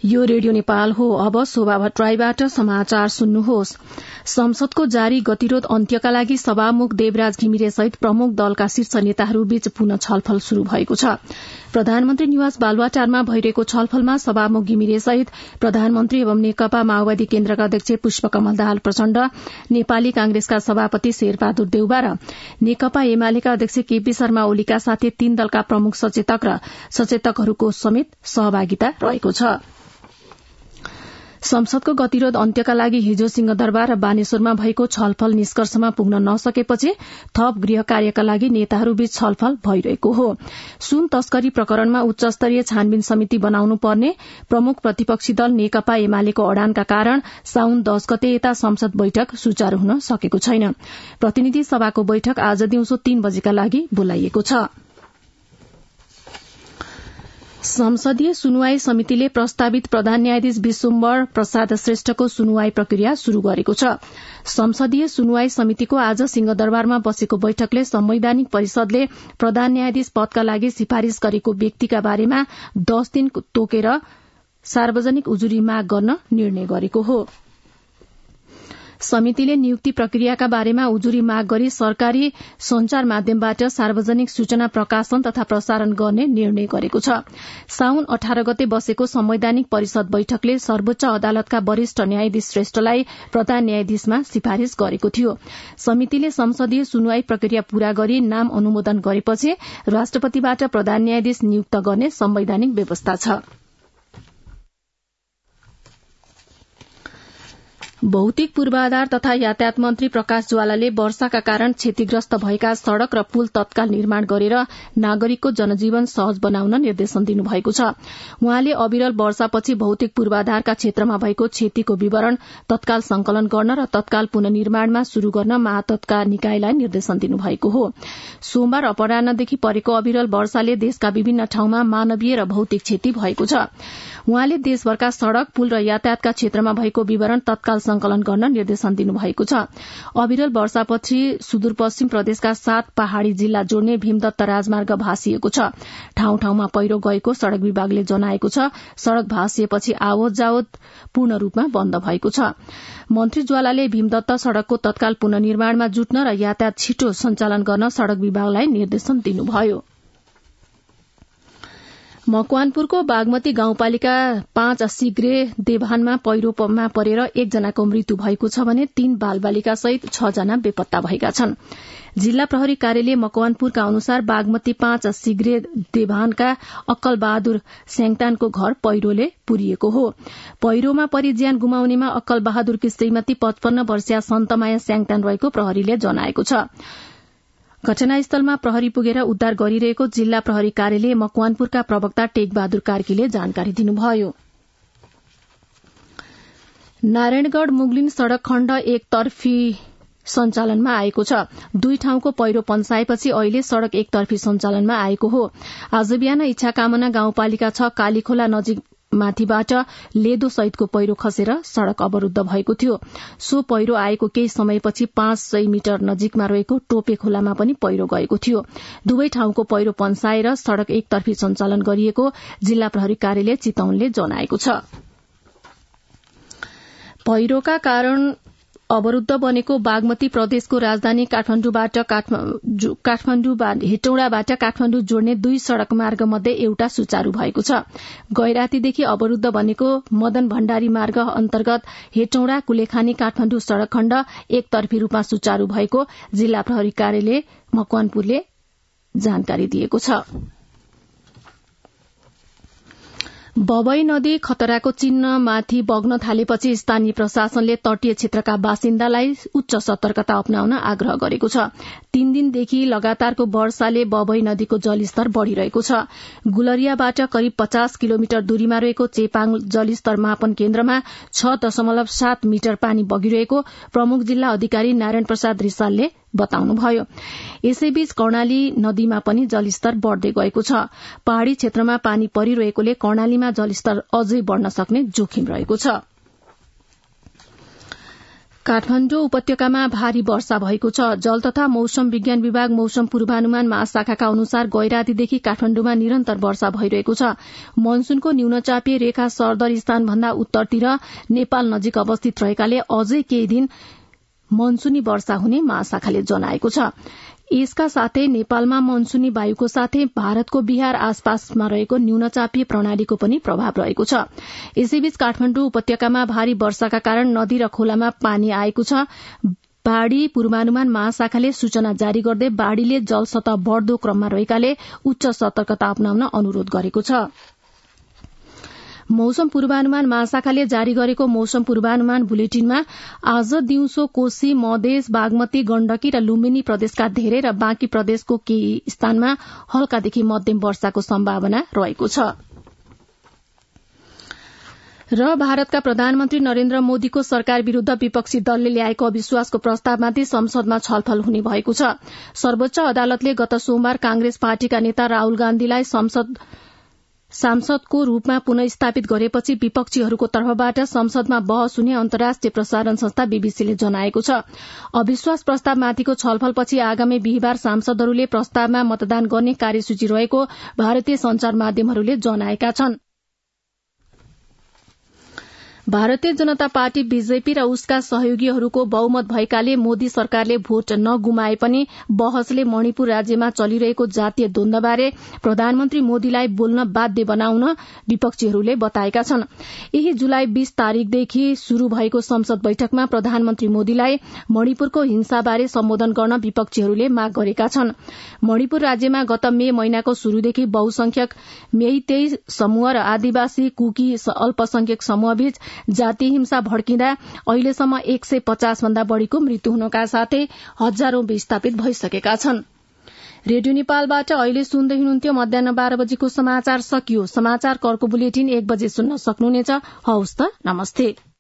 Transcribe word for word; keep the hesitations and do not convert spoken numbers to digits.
यो रेडियो नेपाल हो। अब शोभा भट्टराईबाट समाचार सुन्नुहोस्। संसदको जारी गतिरोध अन्त्यका लागि सभामुख देवराज घिमिरे सहित प्रमुख दलका शीर्ष नेताहरूबीच पुनः छलफल शुरू भएको छ। प्रधानमन्त्री निवास बालुवाटारमा भइरहेको छलफलमा सभामुख घिमिरे सहित प्रधानमन्त्री एवं नेकपा माओवादी केन्द्रका अध्यक्ष पुष्पकमल दाहाल प्रचण्ड, नेपाली कांग्रेसका सभापति शेरबहादुर देउबा र नेकपा एमालेका अध्यक्ष केपी शर्मा ओलीका साथै तीन दलका प्रमुख सचेतक र सचेतकहरूको समेत सहभागिता रहेको छ। संसदको गतिरोध अन्त्यका लागि हिजो सिंहदरबार र बानेश्वरमा भएको छलफल निष्कर्षमा पुग्न नसकेपछि थप गृह कार्यका लागि नेताहरूबीच छलफल भइरहेको हो। सुन तस्करी प्रकरणमा उच्च स्तरीय छानबिन समिति बनाउनु पर्ने प्रमुख प्रतिपक्षी दल नेकपा एमालेको अडानका कारण साउन दश गते यता संसद बैठक सुचारू हुन सकेको छैन। प्रतिनिधि सभाको बैठक आज दिउँसो तीन बजेका लागि बोलाइएको छ। संसदीय सुनवाई समितिले प्रस्तावित प्रधान न्यायाधीश विश्वम्भर प्रसाद श्रेष्ठको सुनवाई प्रक्रिया शुरू गरेको छ। संसदीय सुनवाई समितिको आज सिंहदरबारमा बसेको बैठकले संवैधानिक परिषदले प्रधान न्यायाधीश पदका लागि सिफारिश गरेको व्यक्तिका बारेमा दश दिन तोकेर सार्वजनिक उजुरी माग गर्न निर्णय गरेको हो। समितिले नियुक्ति प्रक्रियाका बारेमा उजुरी माग गरी सरकारी संचार माध्यमबाट सार्वजनिक सूचना प्रकाशन तथा प्रसारण गर्ने निर्णय गरेको छ। साउन अठार गते बसेको संवैधानिक परिषद बैठकले सर्वोच्च अदालतका वरिष्ठ न्यायाधीश श्रेष्ठलाई प्रधान न्यायाधीशमा सिफारिश गरेको थियो। समितिले संसदीय सुनवाई प्रक्रिया पूरा गरी नाम अनुमोदन गरेपछि राष्ट्रपतिबाट प्रधान न्यायाधीश नियुक्त गर्ने संवैधानिक व्यवस्था छ। भौतिक पूर्वाधार तथा यातायात मन्त्री प्रकाश ज्वालाले वर्षाका कारण क्षतिग्रस्त भएका सड़क र पुल तत्काल निर्माण गरेर नागरिकको जनजीवन सहज बनाउन निर्देशन दिनुभएको छ। उहाँले अविरल वर्षापछि भौतिक पूर्वाधारका क्षेत्रमा भएको क्षतिको विवरण तत्काल संकलन गर्न र तत्काल पुननिर्माणमा शुरू गर्न महातत्का निकायलाई निर्देशन दिनुभएको हो। सोमबार अपराह्नदेखि परेको अविरल वर्षाले देशका विभिन्न ठाउँमा मानवीय र भौतिक क्षति भएको छ। उहाँले देशभरका सड़क, पुल र यातायातका क्षेत्रमा भएको विवरण तत्काल संकलन गर्न निर्देशन दिनुभएको छ। अविरल वर्षापछि सुदूरपश्चिम प्रदेशका सात पहाड़ी जिल्ला जोड्ने भीमदत्त राजमार्ग भासिएको छ। ठाउँ ठाउँमा पहिरो गएको सड़क विभागले जनाएको छ। सड़क भासिएपछि आवत जावत पूर्ण रूपमा बन्द भएको छ। मन्त्री ज्वालाले भीमदत्त सड़कको तत्काल पुननिर्माणमा जुट्न र यातायात छिटो सञ्चालन गर्न सड़क विभागलाई निर्देशन दिनुभयो। मकवानपुरको बागमती गाउँपालिका पाँच सिग्रे देवानमा पहिरोमा परेर एकजनाको मृत्यु भएको छ भने तीन बालबालिका सहित छ जना बेपत्ता भएका छन्। जिल्ला प्रहरी कार्यालय मकवानपुरका अनुसार बागमती पाँच सिग्रे देवानका अक्कल बहादुर स्याङटानको घर पहिरोले पुरिएको हो। पहिरोमा परि ज्यान गुमाउनेमा अक्कल बहादुरकी श्रीमती पचपन्न वर्षीय सन्तमाया स्याङटान रहेको प्रहरीले जनाएको छ। घटनास्थलमा प्रहरी पुगेर उद्धार गरिरहेको जिल्ला प्रहरी कार्यालय मकवानपुरका प्रवक्ता टेकबहादुर कार्कीले जानकारी दिनुभयो। नारायणगढ़ मुगलिन सड़क खण्ड एकतर्फी सञ्चालनमा आएको छ। दुई ठाउँको पहिरो पन्साएपछि अहिले सड़क एकतर्फी सञ्चालनमा आएको हो। आज बिहान इच्छाकामना गाउँपालिका छ कालीखोला नजिक माथिबाट लेदो सहितको पहिरो खसेर सड़क अवरूद्ध भएको थियो। सो पहिरो आएको केही समयपछि पाँच सय मिटर नजिकमा रहेको टोपे खोलामा पनि पहिरो गएको थियो। दुवै ठाउँको पहिरो पन्साएर सड़क एकतर्फी सञ्चालन गरिएको जिल्ला प्रहरी कार्यालय चितवनले जनाएको छ। पहिरोका कारण अवरूद्ध बनेको बागमती प्रदेशको राजधानी काठमाण्डुबाट काठमाण्डु हेटौडाबाट काठमाण्डु जोड्ने दुई सड़क मार्ग मध्ये एउटा सुचारू भएको छ। गैरातीदेखि अवरूद्ध बनेको मदन भण्डारी मार्ग अन्तर्गत हेटौडा कुलेखानी काठमाण्डु सड़क खण्ड एकतर्फी रूपमा सुचारू भएको जिल्ला प्रहरी कार्यालय मकवानपुरले जानकारी दिएको छ। बबई नदी खतराको चिन्हमाथि बग्न थालेपछि स्थानीय प्रशासनले तटीय क्षेत्रका बासिन्दालाई उच्च सतर्कता अपनाउन आग्रह गरेको छ। तीन दिनदेखि लगातारको वर्षाले बबई नदीको जलस्तर बढ़िरहेको छ। गुलरियाबाट करिब पचास किलोमिटर दूरीमा रहेको चेपाङ जलस्तर मापन केन्द्रमा छ दशमलव सात मिटर पानी बगिरहेको प्रमुख जिल्ला अधिकारी नारायण प्रसाद रिसालले बताउनुभयो। यसैबीच कर्णाली नदीमा पनि जलस्तर बढ़दै गएको छ। पहाड़ी क्षेत्रमा पानी परिरहेकोले कर्णालीमा जलस्तर अझै बढ़न सक्ने जोखिम रहेको छ। काठमाडौँ उपत्यकामा भारी वर्षा भएको छ। जल तथा मौसम विज्ञान विभाग मौसम पूर्वानुमान महाशाखाका अनुसार गैरातीदेखि काठमाडौँमा निरन्तर वर्षा भइरहेको छ। मनसूनको न्यूनचापीय रेखा सरदर स्थानभन्दा उत्तरतिर नेपाल नजिक अवस्थित रहेकाले अझै केही दिन मनसूनी वर्षा हुने महाशाखाले जनाएको छ। यसका साथै नेपालमा मनसूनी वायुको साथै भारतको बिहार आसपासमा रहेको न्यूनचापीय प्रणालीको पनि प्रभाव रहेको छ। यसैबीच काठमाडौँ उपत्यकामा भारी वर्षाका कारण नदी र खोलामा पानी आएको छ। बाढ़ी पूर्वानुमान महाशाखाले सूचना जारी गर्दै बाढ़ीले जलसतह बढ़दो क्रममा रहेकाले उच्च सतर्कता अपनाउन अनुरोध गरेको छ। मौसम पूर्वानुमान महाशाखाले जारी गरेको मौसम पूर्वानुमान बुलेटिनमा आज दिउँसो कोशी, मधेस, बागमती, गण्डकी र लुम्बिनी प्रदेशका धेरै र बाँकी प्रदेशको केही स्थानमा हल्कादेखि मध्यम वर्षाको सम्भावना रहेको छ। र भारतका प्रधानमन्त्री नरेन्द्र मोदीको सरकार विरूद्ध विपक्षी दलले ल्याएको अविश्वासको प्रस्तावमाथि संसदमा छलफल हुने भएको छ। सर्वोच्च अदालतले गत सोमबार कांग्रेस पार्टीका नेता राहुल गान्धीलाई संसद सांसदको रूपमा पुनः स्थापित गरेपछि विपक्षीहरूको तर्फबाट संसदमा बहस हुने अन्तर्राष्ट्रिय प्रसारण संस्था बीबीसीले जनाएको छ। अविश्वास प्रस्तावमाथिको छलफलपछि आगामी बिहिबार सांसदहरूले प्रस्तावमा मतदान गर्ने कार्यसूची रहेको भारतीय संचार माध्यमहरूले जनाएका छन्। भारतीय जनता पार्टी बीजेपी र उसका सहयोगीहरूको बहुमत भएकाले मोदी सरकारले भोट नगुमाए पनि बहसले मणिपुर राज्यमा चलिरहेको जातीय द्वन्द्वबारे प्रधानमन्त्री मोदीलाई बोल्न बाध्य बनाउन विपक्षीहरूले बताएका छन्। यही जुलाई बीस तारिकदेखि शुरू भएको संसद बैठकमा प्रधानमन्त्री मोदीलाई मणिपुरको हिंसाबारे सम्बोधन गर्न विपक्षीहरूले माग गरेका छन्। मणिपुर राज्यमा गत मे महिनाको शुरूदेखि बहुसंख्यक मेइतेई समूह र आदिवासी कुकी अल्पसंख्यक समूहबीच जातीय हिंसा भड्किँदा अहिलेसम्म एक सय पचास भन्दा बढ़ीको मृत्यु हुनका साथै हजारौं विस्थापित भइसकेका छन्। रेडियो नेपालबाट अहिले सुन्दै हुनुहुन्थ्यो मध्याह बाह्र बजेको समाचार सकियो। समाचार कर्को बुलेटिन एक बजे सुन्न सक्नुहुनेछ। हवस् त, नमस्ते।